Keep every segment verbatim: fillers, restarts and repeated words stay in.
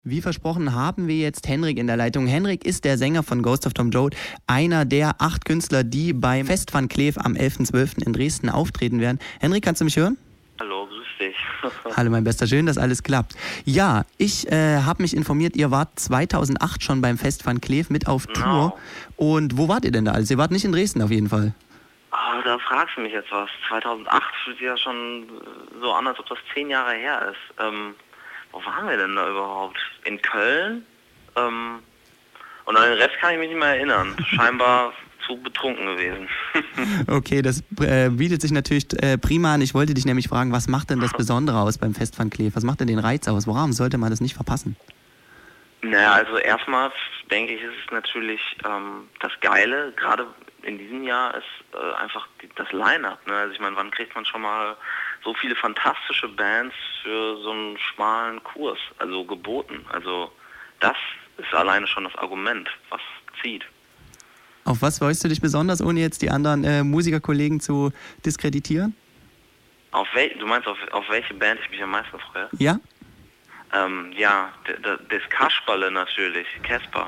Wie versprochen haben wir jetzt Henrik in der Leitung. Henrik ist der Sänger von Ghost of Tom Joad, einer der acht Künstler, die beim Fest van Cleef am elften zwölften in Dresden auftreten werden. Henrik, kannst du mich hören? Hallo, grüß dich. Hallo mein Bester, schön, dass alles klappt. Ja, ich äh, habe mich informiert, ihr wart zweitausendacht schon beim Fest van Cleef mit auf Tour. Genau. Und wo wart ihr denn da alles? Ihr wart nicht in Dresden auf jeden Fall. Ah, da fragst du mich jetzt was. zweitausendacht fühlt sich ja schon so an, als ob das zehn Jahre her ist. Ähm, wo waren wir denn da überhaupt? In Köln? Ähm, und an den Rest kann ich mich nicht mehr erinnern. Scheinbar zu betrunken gewesen. Okay, das äh, bietet sich natürlich äh, prima an. Ich wollte dich nämlich fragen, was macht denn das Besondere aus beim Fest van Cleef? Was macht denn den Reiz aus? Warum sollte man das nicht verpassen? Naja, also erstmal denke ich, ist es natürlich ähm, das Geile, gerade in diesem Jahr ist äh, einfach die, das Line-Up. Ne? Also ich meine, wann kriegt man schon mal so viele fantastische Bands für so einen schmalen Kurs, also geboten. Also das ist alleine schon das Argument, was zieht. Auf was freust du dich besonders, ohne jetzt die anderen äh, Musikerkollegen zu diskreditieren? Auf wel du meinst, auf, auf welche Band ich mich am meisten freue? Ja? Ähm, ja, das Kasperle natürlich, Casper.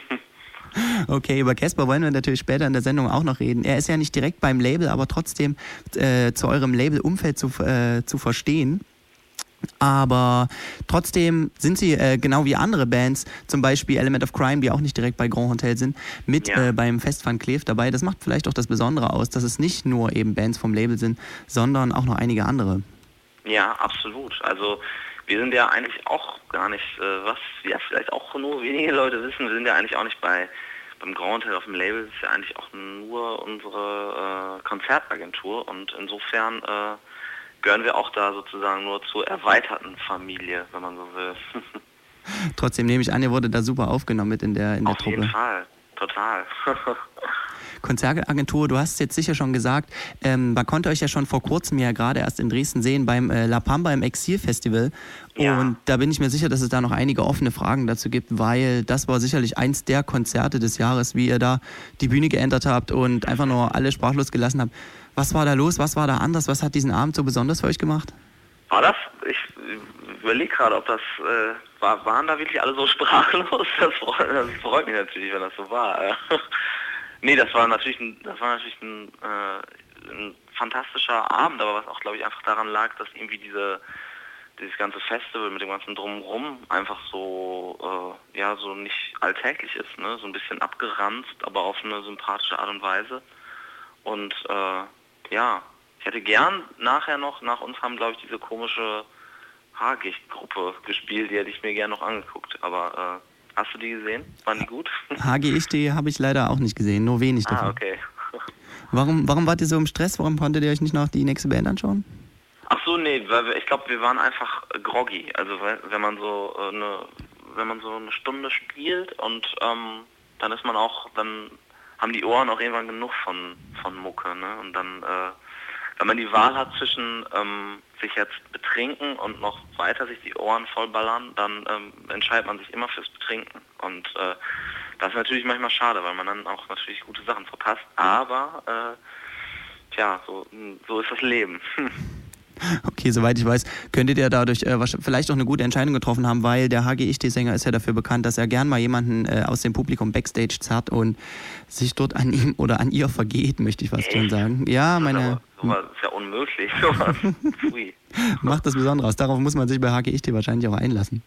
Okay, über Casper wollen wir natürlich später in der Sendung auch noch reden. Er ist ja nicht direkt beim Label, aber trotzdem äh, zu eurem Label-Umfeld zu, äh, zu verstehen. Aber trotzdem sind sie, äh, genau wie andere Bands, zum Beispiel Element of Crime, die auch nicht direkt bei Grand Hotel sind, mit Ja. äh, beim Fest van Cleef dabei. Das macht vielleicht auch das Besondere aus, dass es nicht nur eben Bands vom Label sind, sondern auch noch einige andere. Ja, absolut. Also wir sind ja eigentlich auch gar nicht, äh, was ja vielleicht auch nur wenige Leute wissen, wir sind ja eigentlich auch nicht bei beim Grand Hotel auf dem Label, das ist ja eigentlich auch nur unsere äh, Konzertagentur und insofern äh, gehören wir auch da sozusagen nur zur erweiterten Familie, wenn man so will. Trotzdem nehme ich an, ihr wurde da super aufgenommen mit in der, in der Auf Truppe. jeden Fall, total. Konzertagentur, du hast es jetzt sicher schon gesagt, ähm, man konnte euch ja schon vor kurzem ja gerade erst in Dresden sehen beim äh, La Pampa im Exil-Festival Ja. und da bin ich mir sicher, dass es da noch einige offene Fragen dazu gibt, weil das war sicherlich eins der Konzerte des Jahres, wie ihr da die Bühne geändert habt und einfach nur alle sprachlos gelassen habt. Was war da los, was war da anders, was hat diesen Abend so besonders für euch gemacht? War das? Ich überlege gerade, ob das, äh, war, waren da wirklich alle so sprachlos? Das freut, das freut mich natürlich, wenn das so war. Nee, das war natürlich ein, das war natürlich ein, äh, ein fantastischer Abend, aber was auch, glaube ich, einfach daran lag, dass irgendwie diese, dieses ganze Festival mit dem ganzen Drumherum einfach so, äh, ja, so nicht alltäglich ist, ne? So ein bisschen abgeranzt, aber auf eine sympathische Art und Weise. Und, äh, ja, ich hätte gern nachher noch, nach uns haben, glaube ich, diese komische Haargicht-Gruppe gespielt, die hätte ich mir gern noch angeguckt, aber, äh, hast du die gesehen? Waren die gut? H G Ich D habe ich leider auch nicht gesehen, nur wenig davon. Ah, okay. Warum, warum wart ihr so im Stress? Warum konntet ihr euch nicht noch die nächste Band anschauen? Ach so, nee, weil wir- ich glaube, wir waren einfach groggy. Also we- wenn man so äh, eine, wenn man so eine Stunde spielt und ähm, dann ist man auch, dann haben die Ohren auch irgendwann genug von von Mucke, ne? Und dann, äh, wenn man die Wahl hat zwischen ähm, sich jetzt betrinken und noch weiter sich die Ohren vollballern, dann ähm, entscheidet man sich immer fürs Betrinken. Und äh, das ist natürlich manchmal schade, weil man dann auch natürlich gute Sachen verpasst. Aber, äh, tja, so, so ist das Leben. Okay, soweit ich weiß, könntet ihr dadurch äh, wahrsch- vielleicht auch eine gute Entscheidung getroffen haben, weil der H G Ich D-Sänger ist ja dafür bekannt, dass er gern mal jemanden äh, aus dem Publikum Backstage zerrt und sich dort an ihm oder an ihr vergeht, möchte ich fast schon Echt? sagen. Ja, meine, Das ist, aber, sowas ist ja unmöglich. Sowas. Pfui. macht das Besondere aus. Darauf muss man sich bei H G Ich D wahrscheinlich auch einlassen.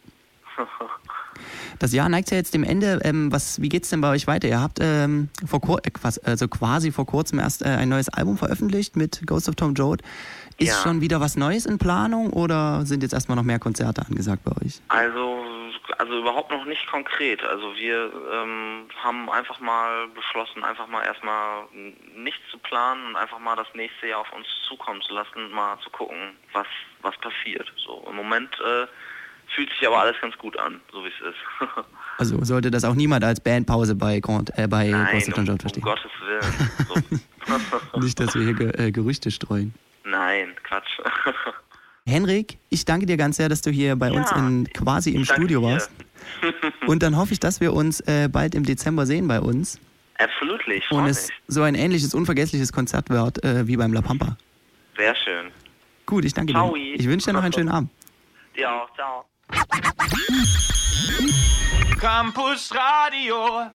Das Jahr neigt ja jetzt dem Ende. Ähm, was, wie geht's denn bei euch weiter? Ihr habt ähm, vor kur- äh, quasi, also quasi vor kurzem erst äh, ein neues Album veröffentlicht mit Ghost of Tom Joad. Ist Ja. schon wieder was Neues in Planung oder sind jetzt erstmal noch mehr Konzerte angesagt bei euch? Also, also überhaupt noch nicht konkret. Also wir ähm, haben einfach mal beschlossen, einfach mal erstmal nichts zu planen und einfach mal das nächste Jahr auf uns zukommen zu lassen und mal zu gucken, was was passiert. So im Moment äh, fühlt sich aber alles ganz gut an, so wie es ist. Also sollte das auch niemand als Bandpause bei, Grand, äh, bei Nein, Ghost of Tom um, Joad um verstehen. Gottes Willen. So. Nicht, dass wir hier Ge äh, Gerüchte streuen. Nein, Quatsch. Henrik, ich danke dir ganz sehr, dass du hier bei Ja, uns in, quasi im ich danke Studio dir. warst. Und dann hoffe ich, dass wir uns äh, bald im Dezember sehen bei uns. Absolutely, ich Und freue es mich. so ein ähnliches, unvergessliches Konzert wird äh, wie beim La Pampa. Sehr schön. Gut, ich danke Ciao. dir. Ich wünsche dir noch einen schönen Abend. Dir auch, ciao. Campus Radio.